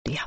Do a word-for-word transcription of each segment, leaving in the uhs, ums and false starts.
სტუდია.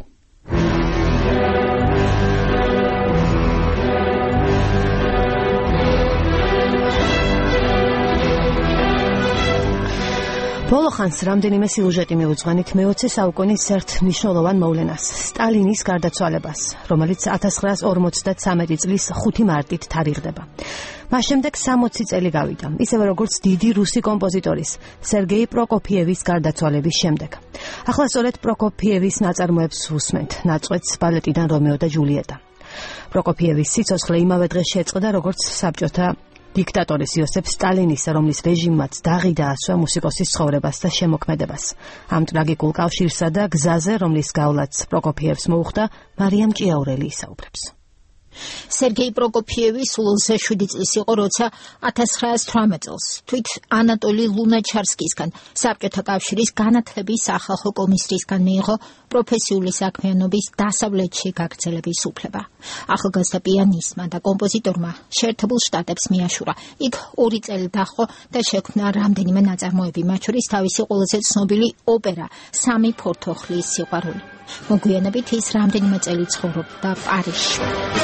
ბოლო ხანს რამდენიმე სიუჟეტი მიუძღვენით მეოცე საუკუნის ერთ მნიშვნელოვან მოვლენას, სტალინის გარდაცვალებას, რომელიც ათას ცხრაას ორმოცდათსამეტი წლის ხუთი მარტით თარიღდება. მას შემდეგ სამოცი წელი გავიდა, ისევე როგორც დიდი რუსი კომპოზიტორის სერგეი პროკოფიევის გარდაცვალების შემდეგ. ახლა სწორედ პროკოფიევის ნაწარმოებს უსმენთ, ნაწყვეტს ბალეტიდან რომეო და ჯულიეტა. პროკოფიევის სიცოცხლე იმავე დღეს შეწყდა, როგორც საბჭოთა დიქტატორის იოსებ სტალინის, რომლის რეჟიმმაც დაღი დაასვა მუსიკოსის ცხოვრებას და შემოქმედებას. ამ ტრაგიკულ კავშირსა და გზაზე, რომლის გავლაც პროკოფიევს მოუხდა, მარიამ ჭიაურელი ისაუბრებს. სერგეი პროკოფიევი სულ შვიდი წლის იყო, როცა ათას ცხრაას თვრამეტ წელს თვით ანატოლი ლუნაჩარსკისგან, საბჭოთა კავშირის განათლების სახალხო კომისრისგან მიიღო პროფესიული საქმიანობის დასავლეთში გაგრძელების უფლება. ახალგაზრდა პიანისტმა და კომპოზიტორმა შეერთებულ შტატებს მიაშურა. იქ ორი წელი დაჰყო და შექმნა რამდენიმე ნაწარმოები, მათ შორის თავისი ყველაზე ცნობილი ოპერა სამი ფორთოხლის სიყვარული. მოგვიანებით ის რამდენიმე წელი ცხოვრობდა პარიზში.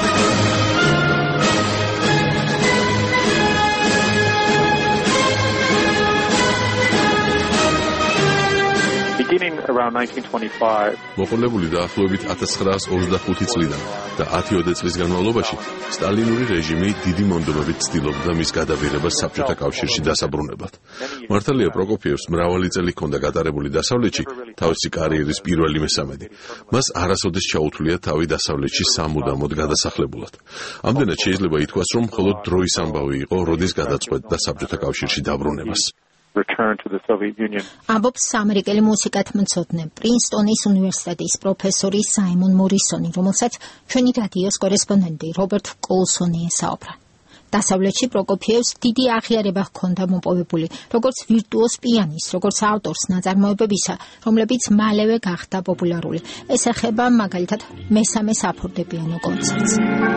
მოყოლებული დაახლოებით ათას ცხრაას ოცდახუთი წლიდან და ათი წლის განმავლობაში სტალინური რეჟიმი დიდი მონდომებით ცდილობდა მის გადაბირებას საბჭოთა კავშირში დასაბრუნებლად. მართალია პროკოფიევს მრავალი წელი ჰქონდა გატარებული დასავლეთში თავისი კარიერის პირველი მესამედი. მას არასოდეს ჩაუთვლია თავი დასავლეთში სამუდამოდ გადასახლებულად. ამდენად შეიძლება ითქვას, რომ მხოლოდ დროის ამბავი იყო, როდის გადაწყვეტდა საბჭოთა კავშირში დაბრუნებას. ამბობს ამერიკელი მუსიკათმცოდნე, პრინსტონის უნივერსიტეტის პროფესორი საიმონ მორისონი, რომელსაც ჩვენი რადიოს კორესპონდენტი რობერტ კოლსონი ესაუბრა. დასავლეთში პროკოფიევს დიდი აღიარება ჰქონდა მოპოვებული, როგორც ვირტუოზ პიანისტს, როგორც ავტორს ნაწარმოებებისა, რომლებიც მალევე გახდა პოპულარული. ეს ეხება მაგალითად მესამე საფორტეპიანო კონცერტს.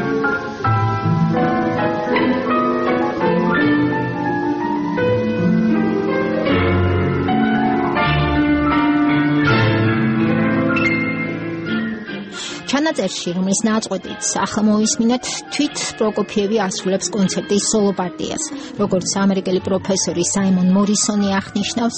ჩანაწერში, რომლის ნაწყვეტიც ახლა მოვისმინეთ, თვით პროკოფიევი ასრულებს კონცერტის სოლო პარტიას. როგორც ამერიკელი პროფესორი საიმონ მორისონი აღნიშნავს,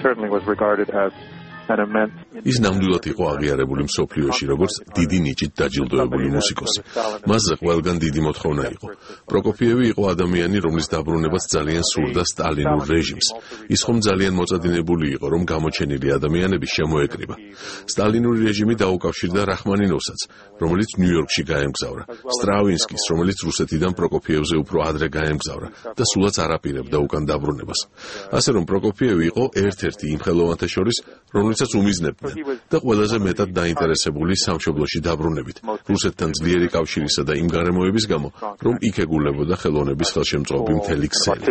ის ნამდვილად იყო აღიარებული მსოფლიოში, როგორც დიდი ნიჭით დაჯილდოებული მუსიკოსი. მასზე ყველგან დიდი მოთხოვნა იყო. პროკოფიევი იყო ადამიანი, რომლის დაბრუნებაც ძალიან სურდა სტალინურ რეჟიმს. ის ხომ ძალიან მოწადინებული იყო, რომ გამოჩენილი ადამიანები შემოეკრიბა. სტალინური რეჟიმი დაუკავშირდა რახმანინოვსაც, რომელიც ნიუ-იორკში გაემგზავრა, სტრავინსკის, რომელიც რუსეთიდან პროკოფიევზე უფრო ადრე გაემგზავრა და სულაც არ აპირებდა უკან დაბრუნებას. ასე რომ პროკოფიევი იყო ერთ-ერთი იმ ხელოვანთა შორის, რომელსაც უმიზნებდნენ და ყველაზე მეტად დაინტერესებული სამშობლოში დაბრუნებით, რუსეთთან ძლიერი კავშირისა და იმ გარემოების გამო, რომ იქ ეგულებოდა ხელოვნების ხელშემწყობი მთელი ქსელი.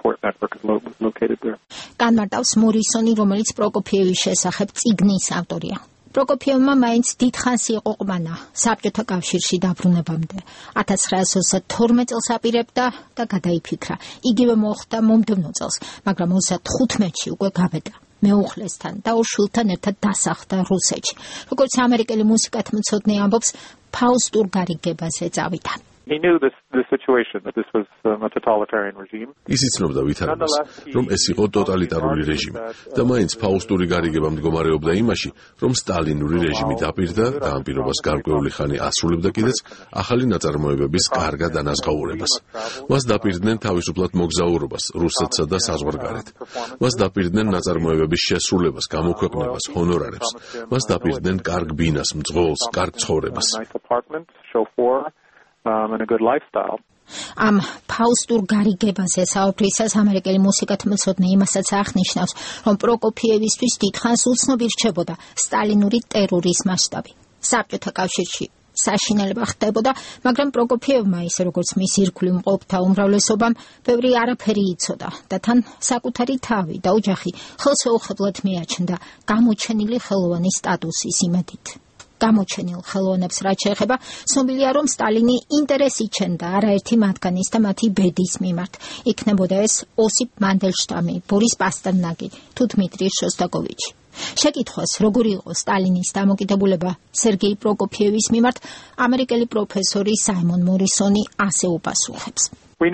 განმარტავს მორისონი, რომელიც პროკოფიევის შესახებ წიგნის ავტორია. პროკოფიევმა მაინც დიდხანს იყო ყვანა საბჭოთა კავშირში დაბრუნებამდე. ათას ცხრაას ოცდათორმეტ წელს აპირებდა და გადაიფიქრა. იგივე მოხდა მომდევნო წელს, მაგრამ ოცდათხუთმეტში უკვე გავედა. მეუღლესთან და ორ შვილთან ერთად დასახლდა რუსეთში. როგორც ამერიკელი მუსიკათმცოდნე ამბობს, ფაუსტურ გარიგებაზე წავიდა. ის იცნობდა ვითარებას, რომ ეს იყო ტოტალიტარული რეჟიმი და მაინც ფაუსტური გარიგება მდგომარეობდა იმაში, რომ სტალინური რეჟიმი დაპირდა და ამ პირობას გარკვეული ხანი ასრულებდა კიდეც ახალი ნაწარმოებების კარგად დანაზღაურებას. მას დაპირდნენ თავისუფლად მოგზაურობას რუსეთსა და საზღვარგარეთ. მას დაპირდნენ ნაწარმოებების შესრულებას, გამოქვეყნებას, ჰონორარებს. მას დაპირდნენ კარგ ბინას, მძღოლს, კარგ ცხოვრებას. Um, and a good lifestyle. ამ ფაუსტურ გარიგებაზე საუბრისას ამერიკელი მუსიკათმცოდნე იმასაც აღნიშნავს, რომ პროკოფიევისთვის დიდხანს უცნობი რჩებოდა სტალინური ტერორის მასშტაბი. საბჭოთა კავშირში საშინელება ხდებოდა, მაგრამ პროკოფიევმა, ისე როგორც მის ირგვლივ მყოფთა უმრავლესობამ, ბევრი არაფერი იცოდა და თან საკუთარი თავი და ოჯახი ხელსაუხებლად მიაჩნდა გამოჩენილი ხელოვანის სტატუსის იმედით. გამოჩენილ ხელოვნებს რაც შეეხება, ცნობილია, რომ სტალინი ინტერესი ჩენდა არაერთი მათგანის და მათი ბედის მიმართ. იქნებოდა ეს ოსიპ მანდელშტამი, ბორის პასტერნაკი თუ დმიტრი შოსტაკოვიჩი. შეკითხვას, როგორი იყო სტალინის დამოკიდებულება სერგეი პროკოფიევის მიმართ, ამერიკელი პროფესორი საიმონ მორისონი ასე უპასუხებს.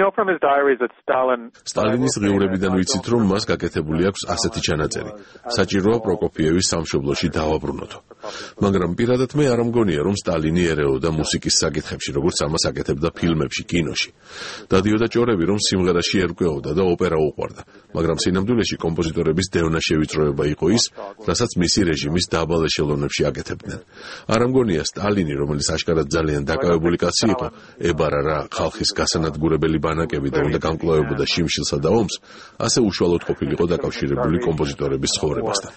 სტალინის ღიურებიდან ვიცით, რომ მას გაკეთებული აქვს ასეთი ჩანაწერი. საჭიროა პროკოფიევის სამშობლოში დავაბრუნოთო. მაგრამ პირადად მე არ მგონია, რომ სტალინი ერეოდა მუსიკის საკითხებში, როგორც ამას აკეთებდა ფილმებში, კინოში. დადიოდა ჭორები, რომ სიმღერაში ერკვეოდა და ოპერა უყვარდა. მაგრამ სინამდვილეში კომპოზიტორების დევნა შევიწროება იყო ის, რასაც მისი რეჟიმის დაბალ ეშელონებში აკეთებდნენ. არ მგონია სტალინი, რომელიც აშკარად ძალიან დაკავებული კაცი იყო, ებარა რა ხალხის გასანადგურებელი ბანაკები და უნდა გამკლავებოდა შიმშილსა და ომს, ასე უშუალოდ ყოფილიყო დაკავშირებული კომპოზიტორების ცხოვრებასთან.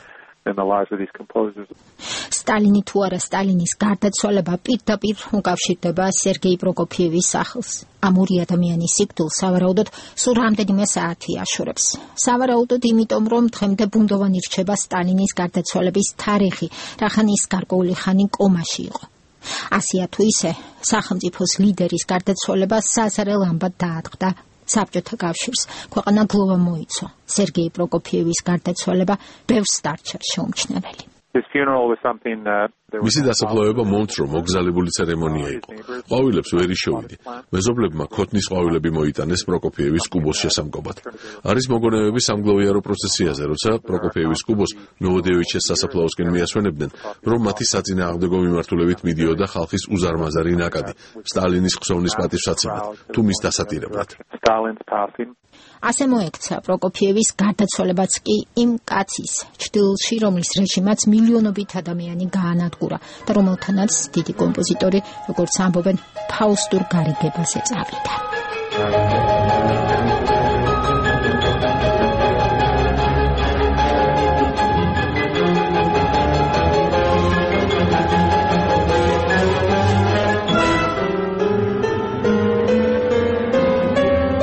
სტალინი თუ არა სტალინის გარდაცვალება პირდაპირ უკავშირდება სერგეი პროკოფიევის სახელს. ამ ორი ადამიანის სიკვდილს სავარაუდოდ სულ რამდენიმე საათი აშორებს. სავარაუდოდ იმიტომ, რომ დღემდე ბუნდოვანი რჩება სტალინის გარდაცვალების თარიღი, რახან ის გარკვეული ხანი კომაში იყო. ასია თუ ისე, სახელმწიფოს ლიდერის გარდაცვალება საზარელ ამბად დაატყდა საბჭოთა კავშირს. ქვეყანა გლოვა მოიცვა. სერგეი პროკოფიევის გარდაცვალება ბევრს დარჩა შეუმჩნეველი. მისი დასაფლავება მომცრო მოგზალებული ცერემონია იყო. ყვავილებს ვერ იშოვიდი. მეზობლებმა ქოთნის ყვავილები მოიტანეს პროკოფიევის კუბოს შესამკობად. არის მოგონებები სამგლოვიარო პროცესიაზე, როცა პროკოფიევის კუბოს ნოვოდევიჩეს სასაფლაოსკენ მიასვენებდნენ, რომ მათი საწინააღმდეგო მიმართულებით მიდიოდა ხალხის უზარმაზარი ნაკადი, სტალინის ხსოვნის პატივსაცემად, თუ მის დასატირებლად. ასე მოექცა პროკოფიევის გარდაცვალებაც კი იმ კაცის ჩრდილში, რომლის რეჟიმაც მილიონობით ადამიანი გაანადგურა და რომელთანაც დიდი კომპოზიტორი, როგორც ამბობენ, ფაუსტურ გარიგებაზე წავიდა.